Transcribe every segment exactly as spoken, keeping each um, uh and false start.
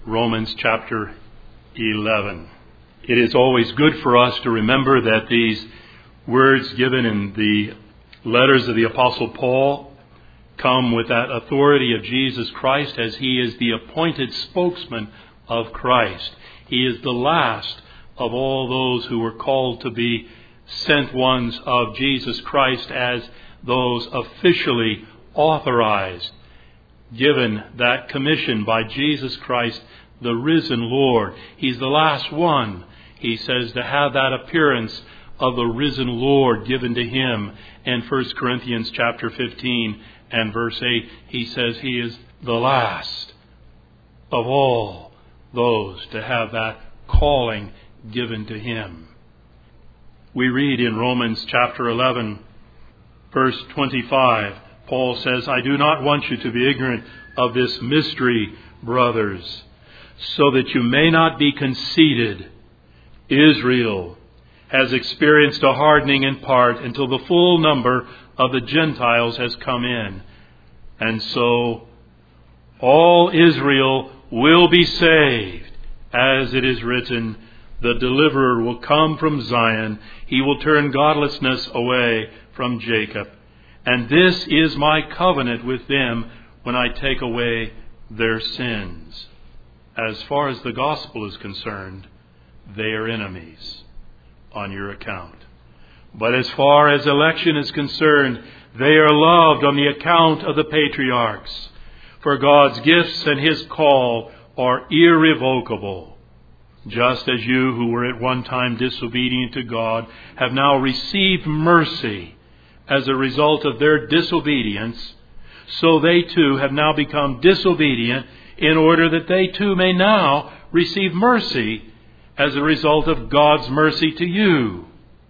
Romans chapter eleven. It is always good for us to remember that these words given in the letters of the Apostle Paul come with that authority of Jesus Christ, as he is the appointed spokesman of Christ. He is the last of all those who were called to be sent ones of Jesus Christ, as those officially authorized, given that commission by Jesus Christ, the risen Lord. He's the last one, he says, to have that appearance of the risen Lord given to him. In First Corinthians chapter fifteen and verse eight, he says he is the last of all those to have that calling given to him. We read in Romans chapter eleven, verse twenty-five, Paul says, I do not want you to be ignorant of this mystery, brothers, so that you may not be conceited. Israel has experienced a hardening in part until the full number of the Gentiles has come in. And so all Israel will be saved, as it is written, the deliverer will come from Zion. He will turn godlessness away from Jacob. And this is my covenant with them when I take away their sins. As far as the gospel is concerned, they are enemies on your account. But as far as election is concerned, they are loved on the account of the patriarchs. For God's gifts and his call are irrevocable. Just as you, who were at one time disobedient to God, have now received mercy as a result of their disobedience, so they too have now become disobedient in order that they too may now receive mercy as a result of God's mercy to you.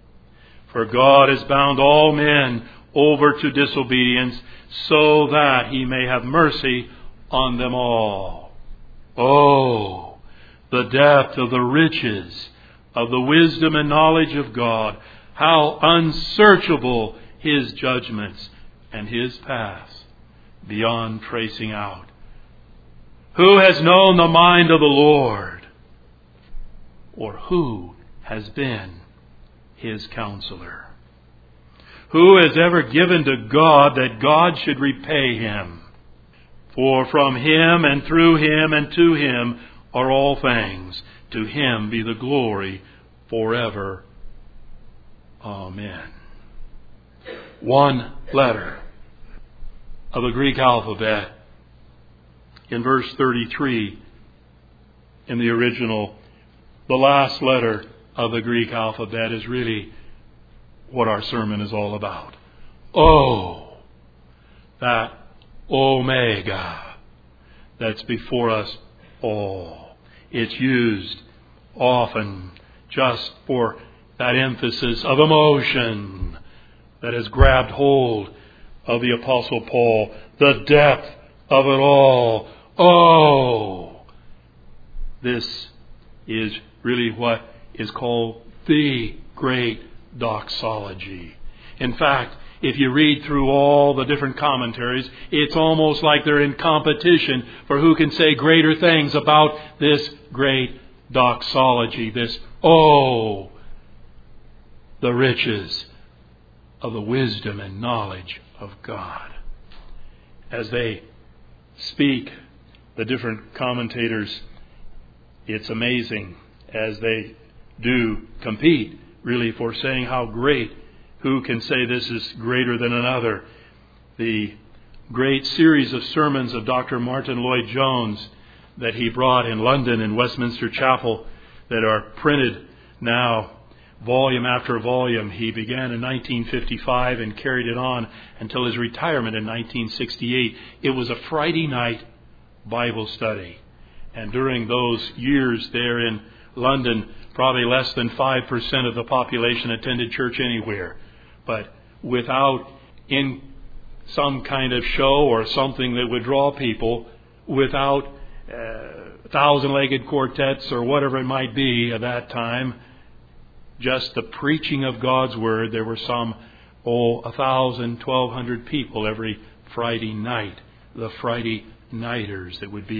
For God has bound all men over to disobedience so that he may have mercy on them all. Oh, the depth of the riches of the wisdom and knowledge of God. How unsearchable his judgments and his paths beyond tracing out. Who has known the mind of the Lord? Or who has been his counselor? Who has ever given to God that God should repay him? For from him and through him and to him are all things. To him be the glory forever. Amen. One letter of the Greek alphabet in verse thirty-three in the original. The last letter of the Greek alphabet is really what our sermon is all about. O, that Omega that's before us all. It's used often just for that emphasis of emotion that has grabbed hold of the Apostle Paul. The depth of it all. Oh! This is really what is called the great doxology. In fact, if you read through all the different commentaries, it's almost like they're in competition for who can say greater things about this great doxology. This, oh, the riches of the wisdom and knowledge of God. As they speak, the different commentators, it's amazing as they do compete really for saying how great, who can say this is greater than another. The great series of sermons of Doctor Martin Lloyd-Jones that he brought in London in Westminster Chapel that are printed now volume after volume. He began in nineteen fifty-five and carried it on until his retirement in nineteen sixty-eight. It was a Friday night Bible study. And during those years there in London, probably less than five percent of the population attended church anywhere. But without in some kind of show or something that would draw people, without uh, thousand-legged quartets or whatever it might be at that time, just the preaching of God's Word, there were some, oh, a thousand, twelve hundred people every Friday night, the Friday nighters that would be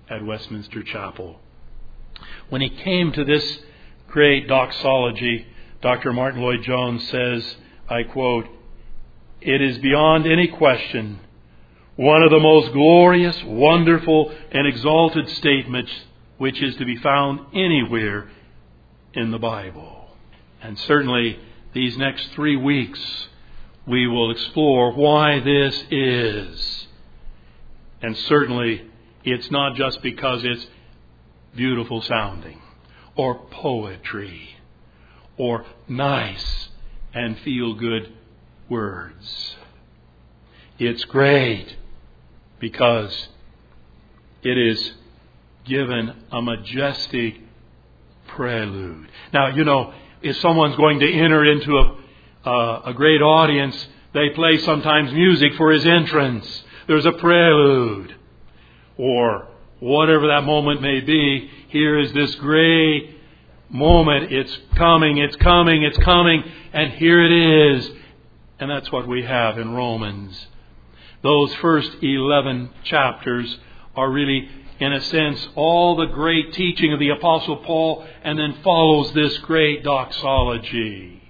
at Westminster Chapel. When he came to this great doxology, Doctor Martin Lloyd-Jones says, I quote, "It is beyond any question one of the most glorious, wonderful, and exalted statements which is to be found anywhere in the Bible." And certainly these next three weeks we will explore why this is. And certainly it's not just because it's beautiful sounding or poetry or nice and feel good words. It's great because it is given a majestic prelude. Now, you know, if someone's going to enter into a, uh, a great audience, they play sometimes music for his entrance. There's a prelude. Or whatever that moment may be, here is this great moment. It's coming, it's coming, it's coming, and here it is. And that's what we have in Romans. Those first eleven chapters are really, in a sense, all the great teaching of the Apostle Paul, and then follows this great doxology.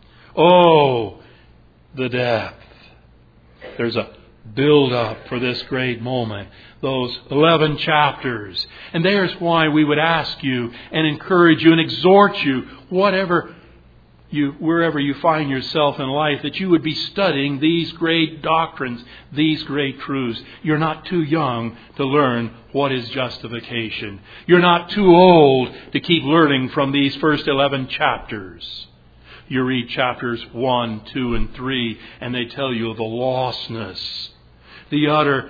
Oh, the depth. There's a build-up for this great moment. Those eleven chapters. And there's why we would ask you and encourage you and exhort you, whatever you, wherever you find yourself in life, that you would be studying these great doctrines, these great truths. You're not too young to learn what is justification. You're not too old to keep learning from these first eleven chapters. You read chapters one, two, and three, and they tell you of the lostness, the utter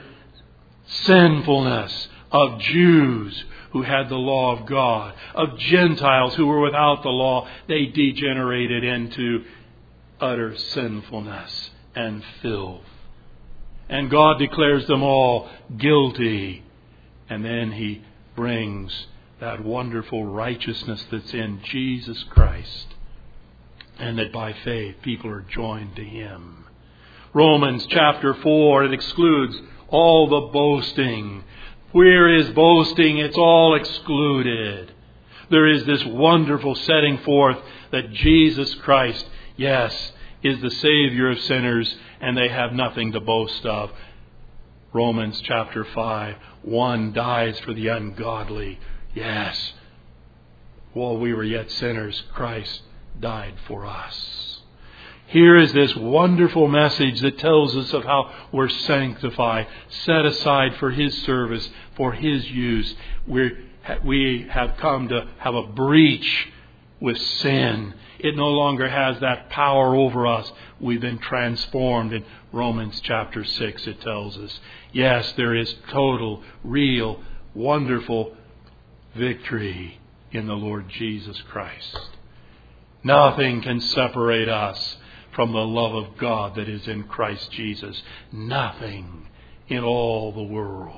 sinfulness of Jews who had the law of God, of Gentiles who were without the law. They degenerated into utter sinfulness and filth. And God declares them all guilty. And then He brings that wonderful righteousness that's in Jesus Christ. And that by faith people are joined to Him. Romans chapter four, it excludes all the boasting. Where is boasting? It's all excluded. There is this wonderful setting forth that Jesus Christ, yes, is the Savior of sinners, and they have nothing to boast of. Romans chapter five, one dies for the ungodly. Yes, while we were yet sinners, Christ died for us. Here is this wonderful message that tells us of how we're sanctified, set aside for His service, for His use. We're, we have come to have a breach with sin. It no longer has that power over us. We've been transformed. In Romans chapter six, it tells us, yes, there is total, real, wonderful victory in the Lord Jesus Christ. Nothing can separate us from the love of God that is in Christ Jesus. Nothing in all the world.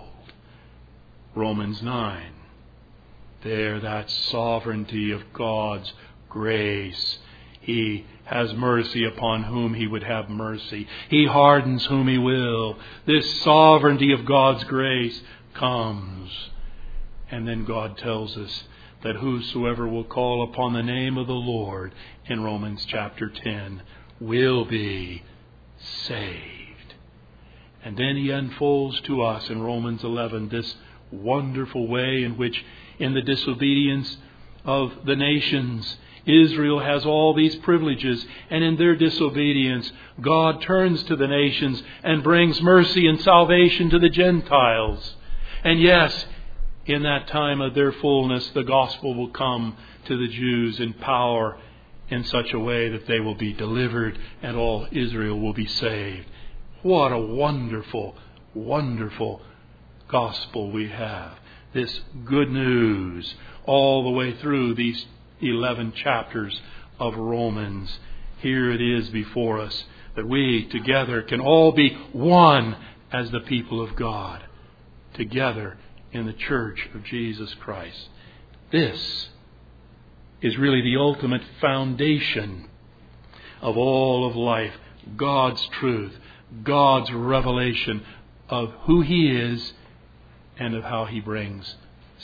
Romans nine. There, that sovereignty of God's grace. He has mercy upon whom He would have mercy. He hardens whom He will. This sovereignty of God's grace comes. And then God tells us that whosoever will call upon the name of the Lord in Romans chapter ten will be saved. And then He unfolds to us in Romans eleven this wonderful way in which, in the disobedience of the nations, Israel has all these privileges, and in their disobedience, God turns to the nations and brings mercy and salvation to the Gentiles. And yes, in that time of their fullness, the gospel will come to the Jews in power in such a way that they will be delivered and all Israel will be saved. What a wonderful, wonderful gospel we have. This good news all the way through these eleven chapters of Romans. Here it is before us that we together can all be one as the people of God, together in the church of Jesus Christ. This is really the ultimate foundation of all of life. God's truth, God's revelation of who He is and of how He brings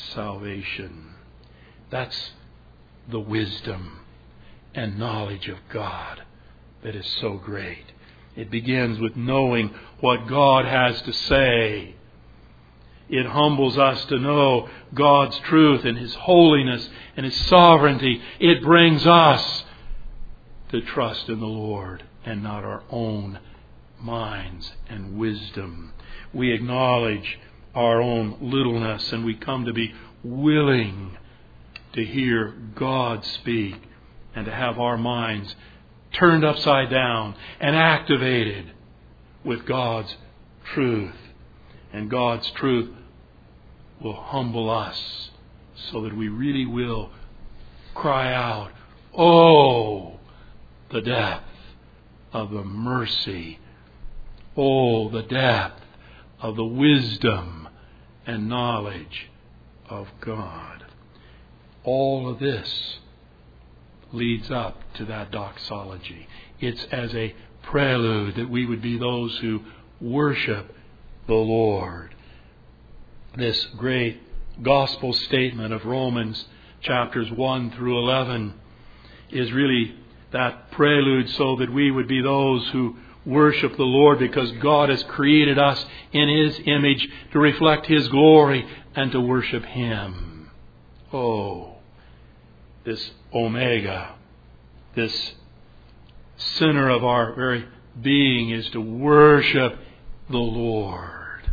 salvation. That's the wisdom and knowledge of God that is so great. It begins with knowing what God has to say. It humbles us to know God's truth and His holiness and His sovereignty. It brings us to trust in the Lord and not our own minds and wisdom. We acknowledge our own littleness and we come to be willing to hear God speak and to have our minds turned upside down and activated with God's truth. And God's truth will humble us so that we really will cry out, "Oh, the depth of the mercy. Oh, the depth of the wisdom and knowledge of God." All of this leads up to that doxology. It's as a prelude that we would be those who worship the Lord. This great gospel statement of Romans chapters one through eleven is really that prelude so that we would be those who worship the Lord, because God has created us in His image to reflect His glory and to worship Him. Oh, this Omega, this center of our very being is to worship the Lord.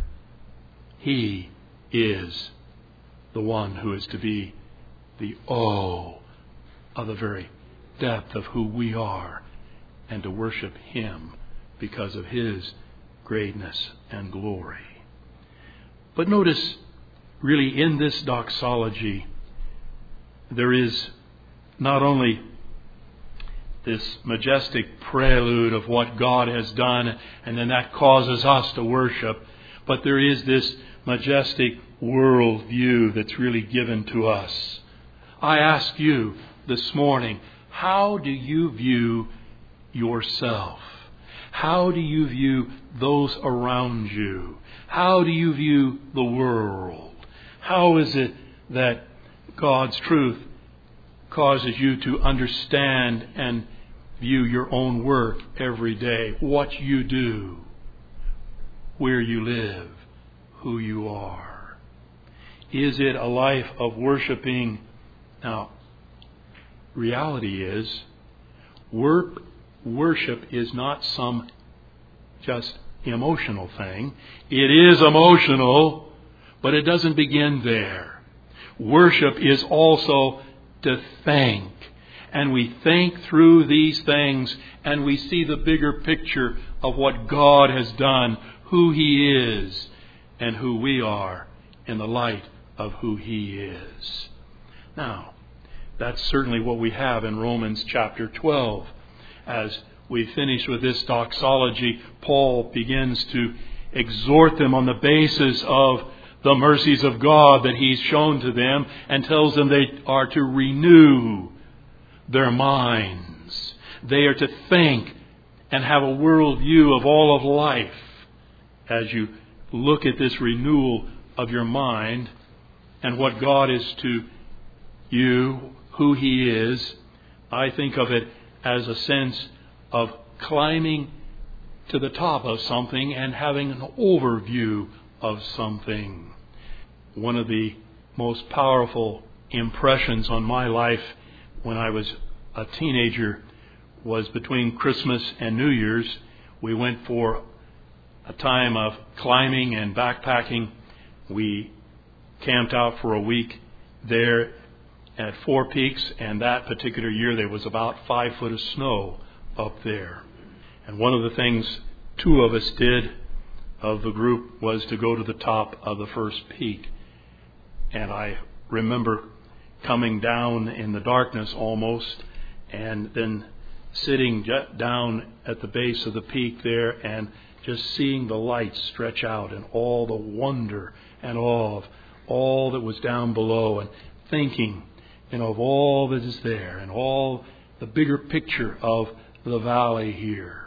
He is the one who is to be the O of the very depth of who we are, and to worship Him because of His greatness and glory. But notice, really in this doxology, there is not only this majestic prelude of what God has done, and then that causes us to worship, but there is this majestic world view that's really given to us. I ask you this morning, how do you view yourself? How do you view those around you? How do you view the world? How is it that God's truth causes you to understand and view your own work every day, what you do, where you live, who you are? Is it a life of worshiping? Now, reality is, work, worship is not some just emotional thing. It is emotional, but it doesn't begin there. Worship is also to think. And we think through these things and we see the bigger picture of what God has done, who He is, and who we are in the light of who He is. Now, that's certainly what we have in Romans chapter twelve. As we finish with this doxology, Paul begins to exhort them on the basis of the mercies of God that He's shown to them, and tells them they are to renew their minds. They are to think and have a worldview of all of life. As you look at this renewal of your mind and what God is to you, who He is, I think of it as a sense of climbing to the top of something and having an overview of something. One of the most powerful impressions on my life when I was a teenager was between Christmas and New Year's. We went for a time of climbing and backpacking. We camped out for a week there at Four Peaks, and that particular year there was about five foot of snow up there. And one of the things two of us did of the group was to go to the top of the first peak. And I remember coming down in the darkness almost, and then sitting down at the base of the peak there and just seeing the lights stretch out and all the wonder and awe of all that was down below, and thinking, you know, of all that is there and all the bigger picture of the valley here.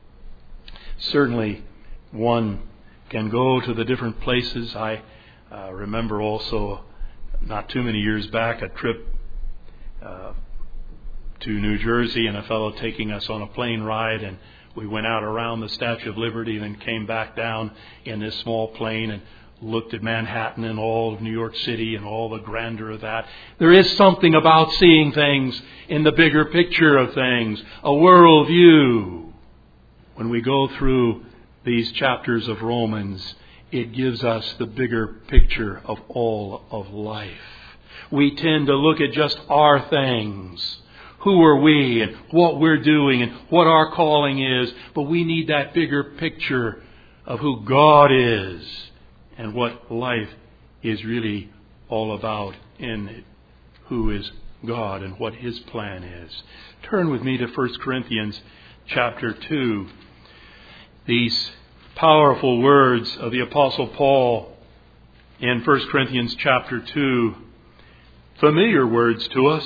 Certainly one can go to the different places. I uh, remember also not too many years back, a trip uh, to New Jersey, and a fellow taking us on a plane ride, and we went out around the Statue of Liberty and then came back down in this small plane and looked at Manhattan and all of New York City and all the grandeur of that. There is something about seeing things in the bigger picture of things, a world view. When we go through these chapters of Romans, it gives us the bigger picture of all of life. We tend to look at just our things. Who are we and what we're doing and what our calling is. But we need that bigger picture of who God is and what life is really all about in it. Who is God and what His plan is. Turn with me to First Corinthians chapter two. These powerful words of the Apostle Paul in First Corinthians chapter two. Familiar words to us.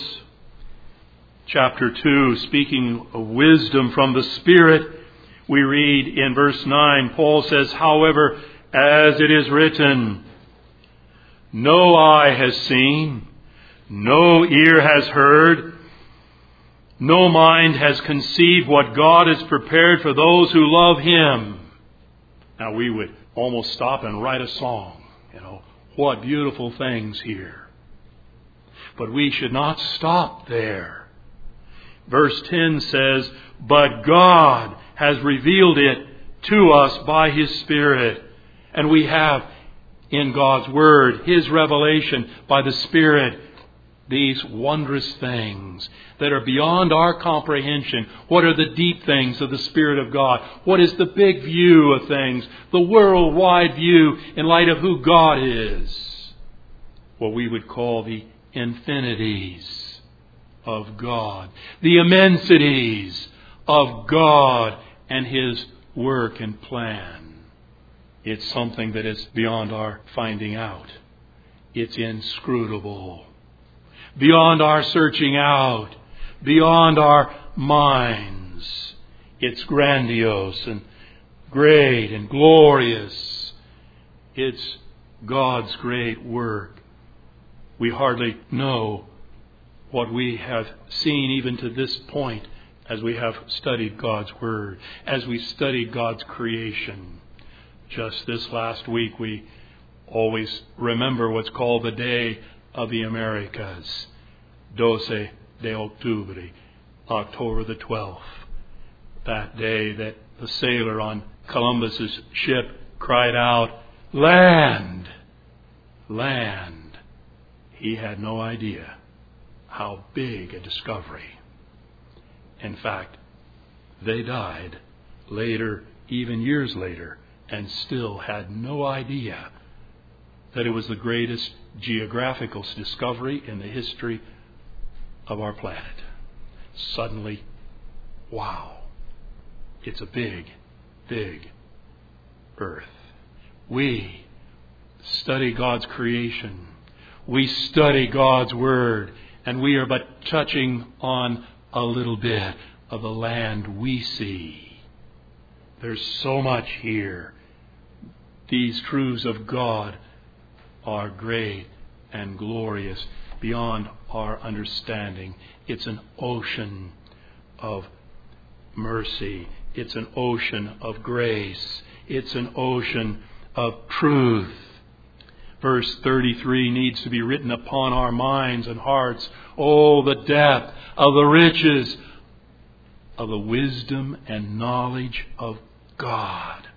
Chapter two, speaking of wisdom from the Spirit, we read in verse nine, Paul says, however, as it is written, no eye has seen, no ear has heard, no mind has conceived what God has prepared for those who love Him. Now we would almost stop and write a song. You know, what beautiful things here. But we should not stop there. Verse ten says, but God has revealed it to us by His Spirit. And we have in God's Word, His revelation by the Spirit, these wondrous things that are beyond our comprehension. What are the deep things of the Spirit of God? What is the big view of things? The worldwide view in light of who God is. What we would call the infinities of God. The immensities of God and His work and plan. It's something that is beyond our finding out. It's inscrutable. Beyond our searching out. Beyond our minds. It's grandiose and great and glorious. It's God's great work. We hardly know what we have seen even to this point as we have studied God's Word, as we studied God's creation. Just this last week we always remember what's called the Day of the Americas, doce de octubre, October the twelfth. That day that the sailor on Columbus's ship cried out, land, land. He had no idea how big a discovery. In fact, they died later, even years later, and still had no idea that it was the greatest geographical discovery in the history of our planet. Suddenly, wow, it's a big, big earth. We study God's creation. We study God's Word. And we are but touching on a little bit of the land we see. There's so much here. These truths of God are great and glorious beyond our understanding. It's an ocean of mercy. It's an ocean of grace. It's an ocean of truth. Verse thirty-three needs to be written upon our minds and hearts. Oh, the depth of the riches of the wisdom and knowledge of God.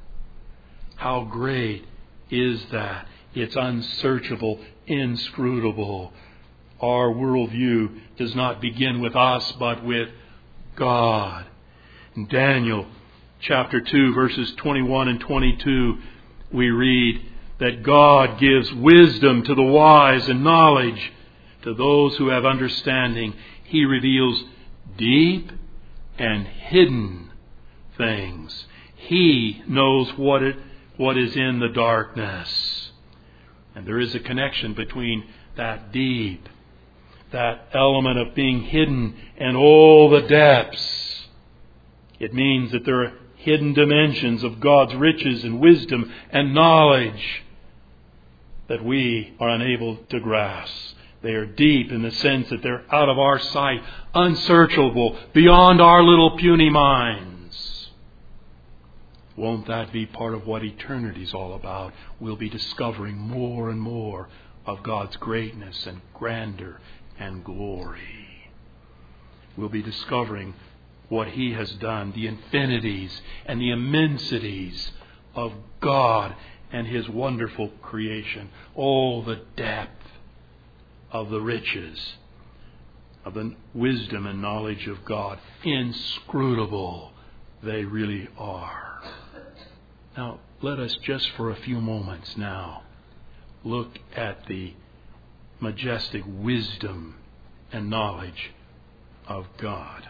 How great is that? It's unsearchable, inscrutable. Our worldview does not begin with us, but with God. In Daniel chapter two, verses twenty-one and twenty-two, we read that God gives wisdom to the wise and knowledge to those who have understanding. He reveals deep and hidden things. He knows what it, what is in the darkness. And there is a connection between that deep, that element of being hidden, and all the depths. It means that there are hidden dimensions of God's riches and wisdom and knowledge that we are unable to grasp. They are deep in the sense that they're out of our sight, unsearchable, beyond our little puny minds. Won't that be part of what eternity's all about? We'll be discovering more and more of God's greatness and grandeur and glory. We'll be discovering what He has done, the infinities and the immensities of God and His wonderful creation. Oh, the depth of the riches of the wisdom and knowledge of God. Inscrutable they really are. Now, let us just for a few moments now look at the majestic wisdom and knowledge of God.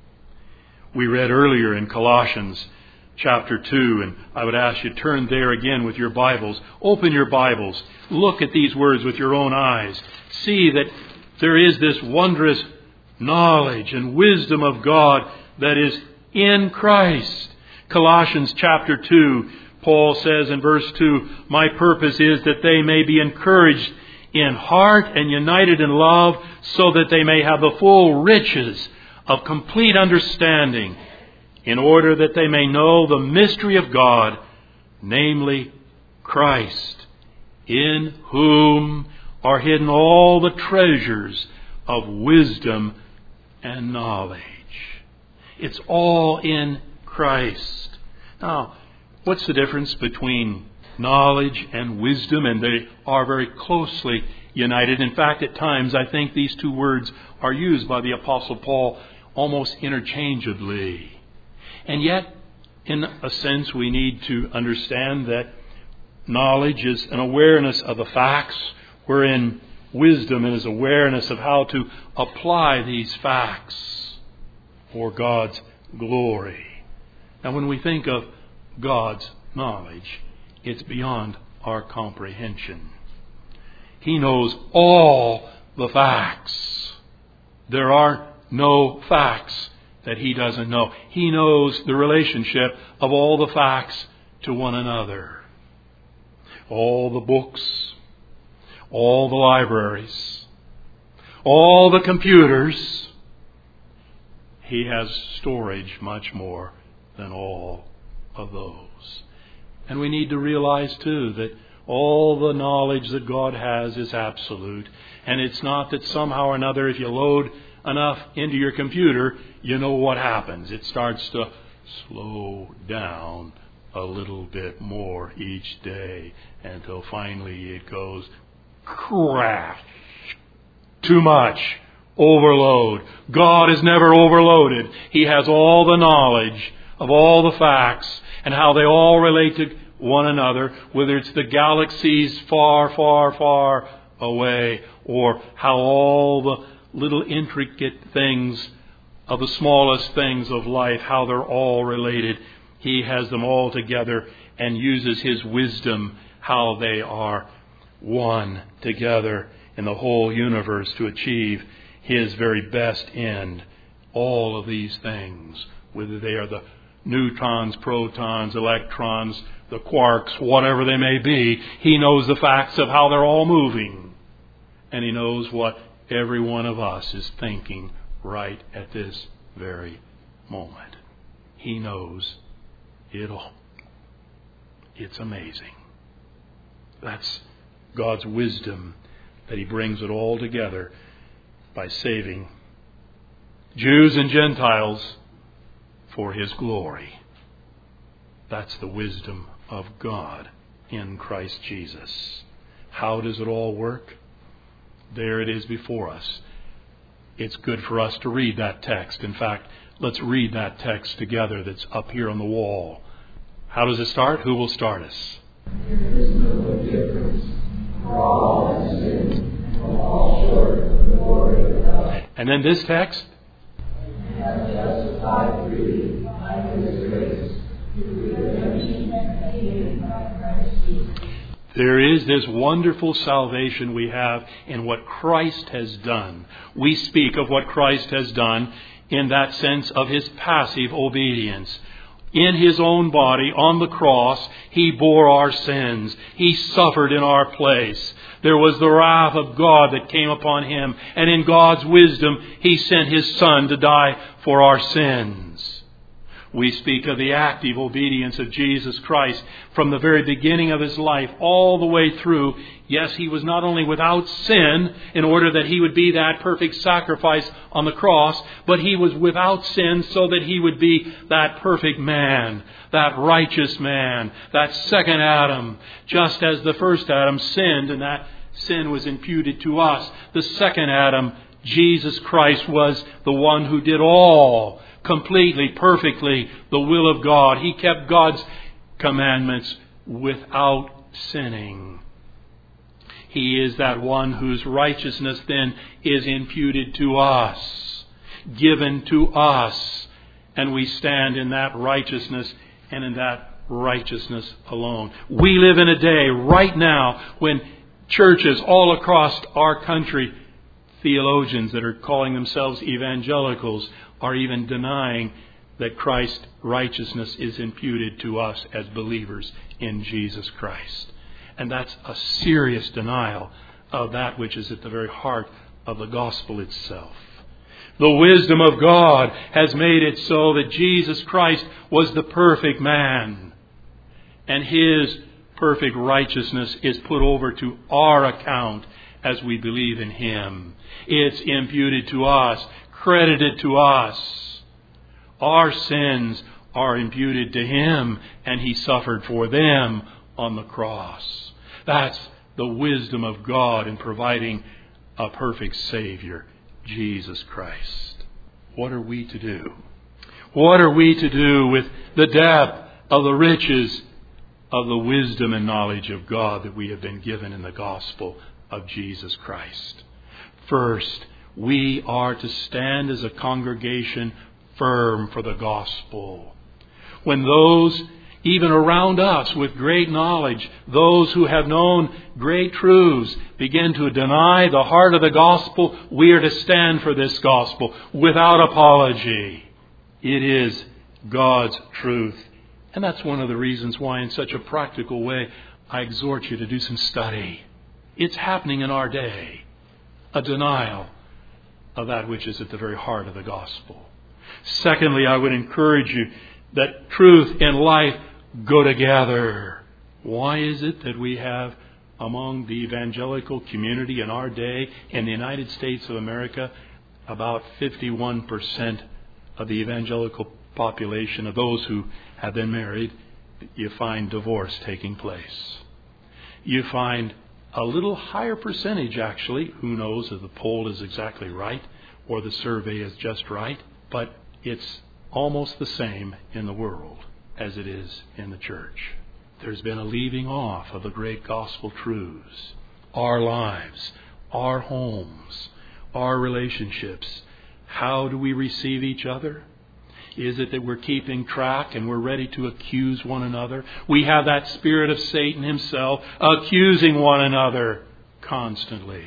We read earlier in Colossians chapter two, and I would ask you to turn there again with your Bibles. Open your Bibles. Look at these words with your own eyes. See that there is this wondrous knowledge and wisdom of God that is in Christ. Colossians chapter two, Paul says in verse two, "My purpose is that they may be encouraged in heart and united in love, so that they may have the full riches of complete understanding, in order that they may know the mystery of God, namely Christ, in whom are hidden all the treasures of wisdom and knowledge." It's all in Christ. Now, what's the difference between knowledge and wisdom? And they are very closely united. In fact, at times I think these two words are used by the Apostle Paul almost interchangeably. And yet, in a sense, we need to understand that knowledge is an awareness of the facts, wherein wisdom is awareness of how to apply these facts for God's glory. Now, when we think of God's knowledge, it's beyond our comprehension. He knows all the facts. There are no facts that He doesn't know. He knows the relationship of all the facts to one another. All the books, all the libraries, all the computers. He has storage much more than all of those. And we need to realize too that all the knowledge that God has is absolute. And it's not that somehow or another, if you load enough into your computer, you know what happens. It starts to slow down a little bit more each day until finally it goes crash. Too much. Overload. God is never overloaded. He has all the knowledge of all the facts and how they all relate to one another, whether it's the galaxies far, far, far away, or how all the little intricate things of the smallest things of life, how they're all related. He has them all together and uses His wisdom, how they are one together in the whole universe to achieve His very best end. All of these things, whether they are the neutrons, protons, electrons, the quarks, whatever they may be, He knows the facts of how they're all moving. And He knows what every one of us is thinking right at this very moment. He knows it all. It's amazing. That's God's wisdom, that He brings it all together by saving Jews and Gentiles for His glory. That's the wisdom of God in Christ Jesus. How does it all work? There it is before us. It's good for us to read that text. In fact, let's read that text together that's up here on the wall. How does it start? Who will start us? There is no difference. For all have sinned and fall short of the glory of God. And then this text? And have justified freely by His grace through redemption that came by Christ Jesus. There is this wonderful salvation we have in what Christ has done. We speak of what Christ has done in that sense of His passive obedience. In His own body, on the cross, He bore our sins. He suffered in our place. there was the wrath of God that came upon Him. And in God's wisdom, He sent His Son to die for our sins. We speak of the active obedience of Jesus Christ from the very beginning of His life all the way through. Yes, He was not only without sin in order that He would be that perfect sacrifice on the cross, but He was without sin so that He would be that perfect man, that righteous man, that second Adam. Just as the first Adam sinned and that sin was imputed to us, the second Adam, Jesus Christ, was the one who did all completely, perfectly, the will of God. He kept God's commandments without sinning. He is that one whose righteousness then is imputed to us, given to us, and we stand in that righteousness and in that righteousness alone. We live in a day right now when churches all across our country, theologians that are calling themselves evangelicals, are even denying that Christ's righteousness is imputed to us as believers in Jesus Christ. And that's a serious denial of that which is at the very heart of the gospel itself. The wisdom of God has made it so that Jesus Christ was the perfect man, and His perfect righteousness is put over to our account as we believe in Him. It's imputed to us, credited to us. Our sins are imputed to Him, and He suffered for them on the cross. That's the wisdom of God in providing a perfect Savior, Jesus Christ. What are we to do? What are we to do with the depth of the riches of the wisdom and knowledge of God that we have been given in the gospel of Jesus Christ? First, we are to stand as a congregation firm for the gospel. When those, even around us with great knowledge, those who have known great truths, begin to deny the heart of the gospel, we are to stand for this gospel without apology. It is God's truth. And that's one of the reasons why, in such a practical way, I exhort you to do some study. It's happening in our day. A denial of that which is at the very heart of the gospel. Secondly, I would encourage you that truth and life go together. Why is it that we have among the evangelical community in our day in the United States of America about fifty-one percent of the evangelical population of those who have been married, you find divorce taking place? You find a little higher percentage, actually, who knows if the poll is exactly right or the survey is just right, but it's almost the same in the world as it is in the church. There's been a leaving off of the great gospel truths. Our lives, our homes, our relationships. How do we receive each other? Is it that we're keeping track and we're ready to accuse one another? We have that spirit of Satan himself accusing one another constantly.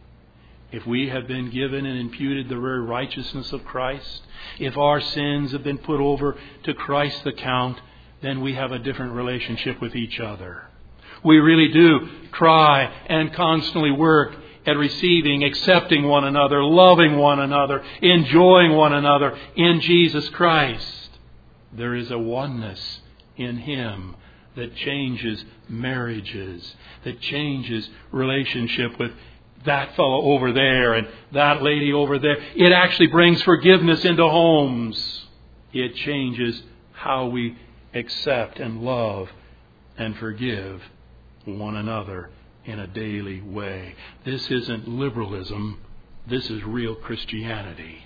If we have been given and imputed the very righteousness of Christ, if our sins have been put over to Christ's account, then we have a different relationship with each other. We really do try and constantly work at receiving, accepting one another, loving one another, enjoying one another in Jesus Christ. There is a oneness in Him that changes marriages, that changes relationship with that fellow over there and that lady over there. It actually brings forgiveness into homes. It changes how we accept and love and forgive one another in a daily way. This isn't liberalism. This is real Christianity.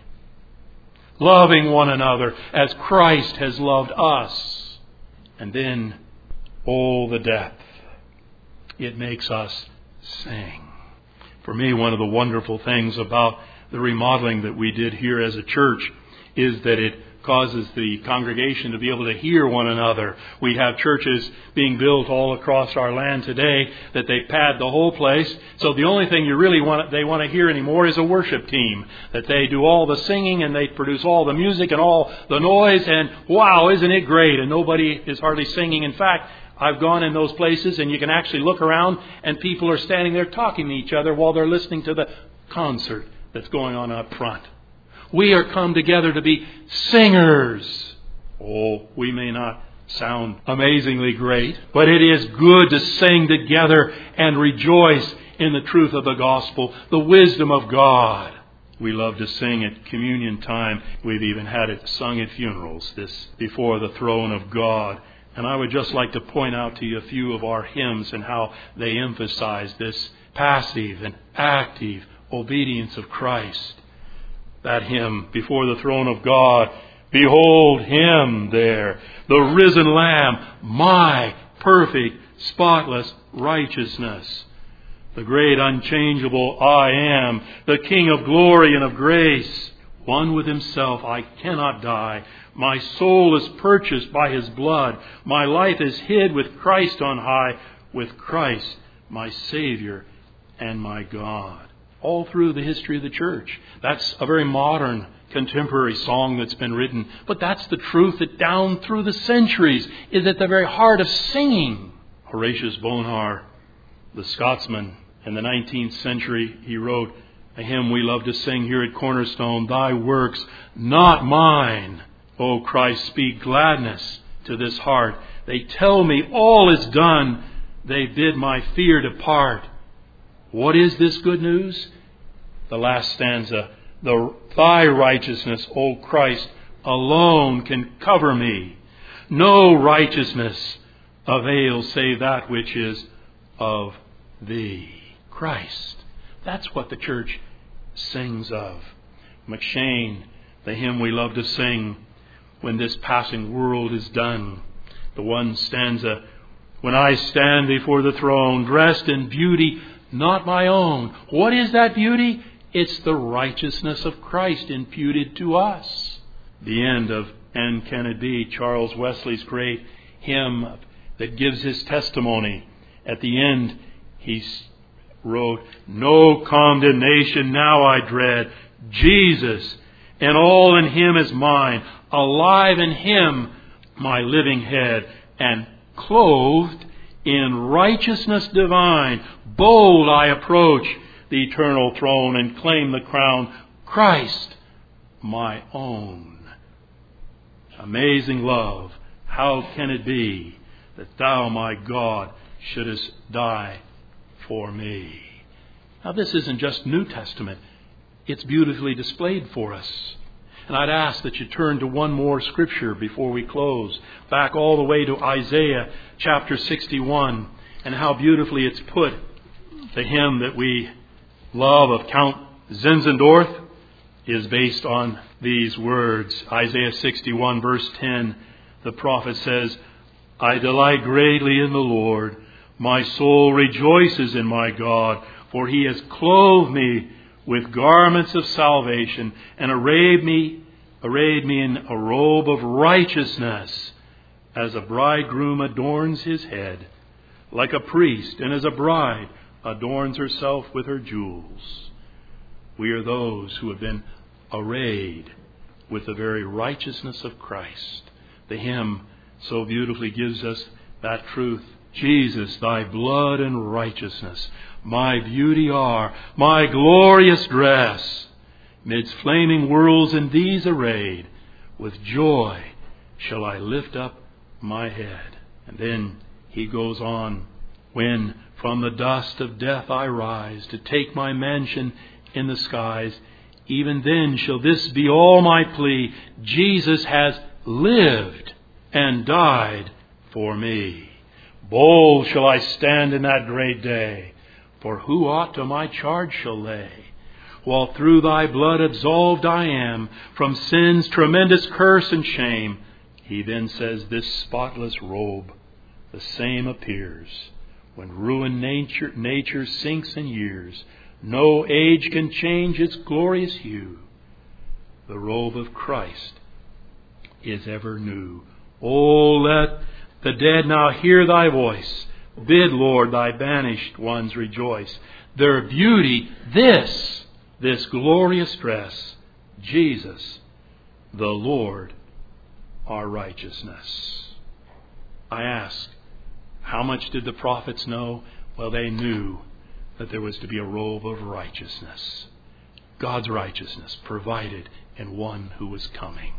Loving one another as Christ has loved us. And then, oh, the depth. It makes us sing. For me, one of the wonderful things about the remodeling that we did here as a church is that it causes the congregation to be able to hear one another. We have churches being built all across our land today that they pad the whole place. So the only thing you really want they want to hear anymore is a worship team. That they do all the singing and they produce all the music and all the noise. And wow, isn't it great? And nobody is hardly singing. In fact, I've gone in those places and you can actually look around and people are standing there talking to each other while they're listening to the concert that's going on up front. We are come together to be singers. Oh, we may not sound amazingly great, but it is good to sing together and rejoice in the truth of the gospel, the wisdom of God. We love to sing at communion time. We've even had it sung at funerals, this before the throne of God. And I would just like to point out to you a few of our hymns and how they emphasize this passive and active obedience of Christ. That hymn, before the throne of God, behold Him there, the risen Lamb, my perfect, spotless righteousness. The great unchangeable I am, the King of glory and of grace. One with Himself, I cannot die. My soul is purchased by His blood. My life is hid with Christ on high, with Christ, my Savior and my God. All through the history of the church. That's a very modern, contemporary song that's been written. But that's the truth that down through the centuries is at the very heart of singing. Horatius Bonar, the Scotsman, in the nineteenth century, he wrote a hymn we love to sing here at Cornerstone. Thy works, not mine. O Christ, speak gladness to this heart. They tell me all is done. They bid my fear depart. What is this good news? The last stanza. The, thy righteousness, O Christ, alone can cover me. No righteousness avails save that which is of Thee. Christ. That's what the church sings of. McShane, the hymn we love to sing, when this passing world is done. The one stanza, when I stand before the throne, dressed in beauty not my own. What is that beauty? It's the righteousness of Christ imputed to us. The end of And Can It Be, Charles Wesley's great hymn that gives his testimony. At the end, he wrote, no condemnation now I dread. Jesus and all in Him is mine. Alive in Him, my living head, and clothed in righteousness divine. Bold I approach the eternal throne and claim the crown. Christ, my own. Amazing love, how can it be that Thou, my God, shouldest die for me? Now this isn't just New Testament. It's beautifully displayed for us. And I'd ask that you turn to one more scripture before we close. Back all the way to Isaiah chapter sixty-one. And how beautifully it's put. The hymn that we love of Count Zinzendorf is based on these words. Isaiah sixty-one verse ten. The prophet says, I delight greatly in the Lord. My soul rejoices in my God. For He has clothed me with garments of salvation, and arrayed me, arrayed me in a robe of righteousness, as a bridegroom adorns his head, like a priest, and as a bride adorns herself with her jewels. We are those who have been arrayed with the very righteousness of Christ. The hymn so beautifully gives us that truth. Jesus, Thy blood and righteousness, my beauty are, my glorious dress. Midst flaming worlds in These arrayed, with joy shall I lift up my head. And then he goes on, when from the dust of death I rise to take my mansion in the skies, even then shall this be all my plea. Jesus has lived and died for me. Bold shall I stand in that great day, for who aught to my charge shall lay? While through Thy blood absolved I am from sin's tremendous curse and shame. He then says, this spotless robe, the same appears when ruined nature, nature sinks in years. No age can change its glorious hue. The robe of Christ is ever new. Oh, let the dead now hear Thy voice. Bid, Lord, Thy banished ones rejoice. Their beauty, this, this glorious dress, Jesus, the Lord, our righteousness. I ask How much did the prophets know? Well, they knew that there was to be a robe of righteousness. God's righteousness provided in one who was coming.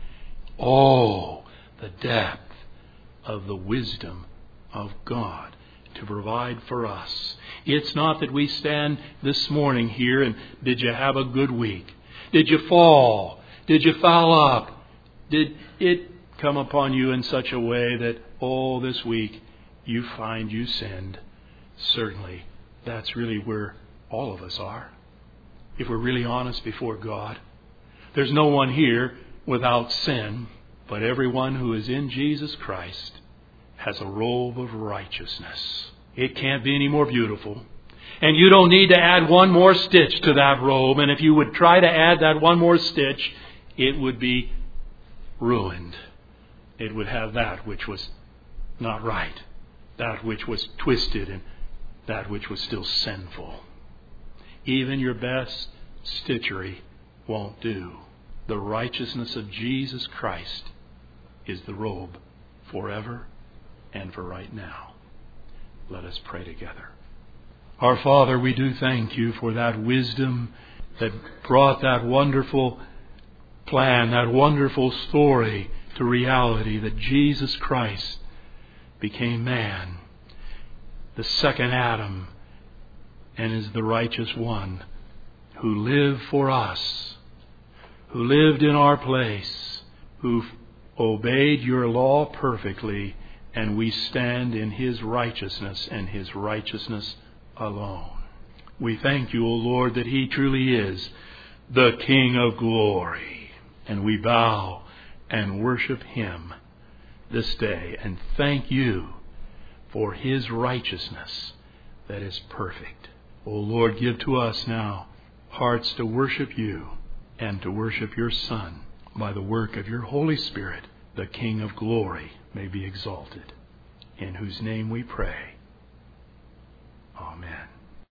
Oh, the depth of the wisdom of God to provide for us. It's not that we stand this morning here and did you have a good week? Did you fall? Did you foul up? Did it come upon you in such a way that, oh, this week you find you sinned? Certainly, that's really where all of us are. If we're really honest before God, there's no one here without sin, but everyone who is in Jesus Christ has a robe of righteousness. It can't be any more beautiful. And you don't need to add one more stitch to that robe. And if you would try to add that one more stitch, it would be ruined. It would have that which was not right, that which was twisted, and that which was still sinful. Even your best stitchery won't do. The righteousness of Jesus Christ is the robe forever and for right now. Let us pray together. Our Father, we do thank you for that wisdom that brought that wonderful plan, that wonderful story to reality, that Jesus Christ became man, the second Adam, and is the righteous one who lived for us, who lived in our place, who obeyed your law perfectly, and we stand in his righteousness and his righteousness alone. We thank you, O Lord, that he truly is the King of glory, and we bow and worship him this day and thank you for his righteousness that is perfect. O Lord, give to us now hearts to worship you and to worship your Son by the work of your Holy Spirit. The King of glory may be exalted, in whose name we pray.